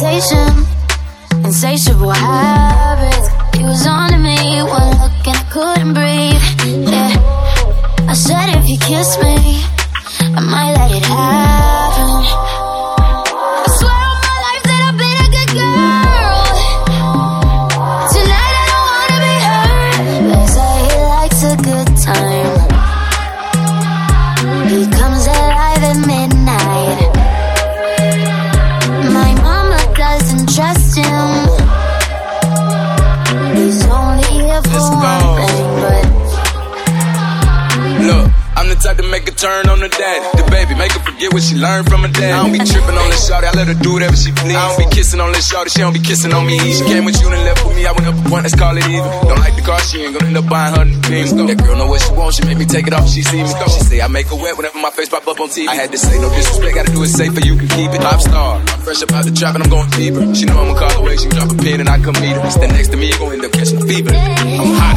temptation, insatiable habits. He was on to me, one look and I couldn't breathe. Yeah, I said if you kiss me, I might let it happen. I swear on my life that I've been a good girl. Tonight I don't wanna be hurt. They say he likes a good time. He comes alive at midnight. My mama doesn't trust him. He's only here for one thing, but look, I'm the type to make a turn on the daddy. The baby, make her forget what she learned from her dad. I don't be tripping on this shawty, I let her do whatever she please. I don't be kissing on this shawty, she don't be kissing on me. She came with you and left with me, I went up a point, let's call it even. Don't like the car, she ain't gonna end up buying her new things. That girl know what she wants, she make me take it off, she see me. She say I make her wet whenever my face pop up on TV. I had to say no disrespect, gotta do it safer, you can keep it. Pop star, I'm fresh up out the trap and I'm going fever. She know I'ma call away, she drop a pin and I come meet her. Stand next to me, you gon' end up catching a fever. I'm hot.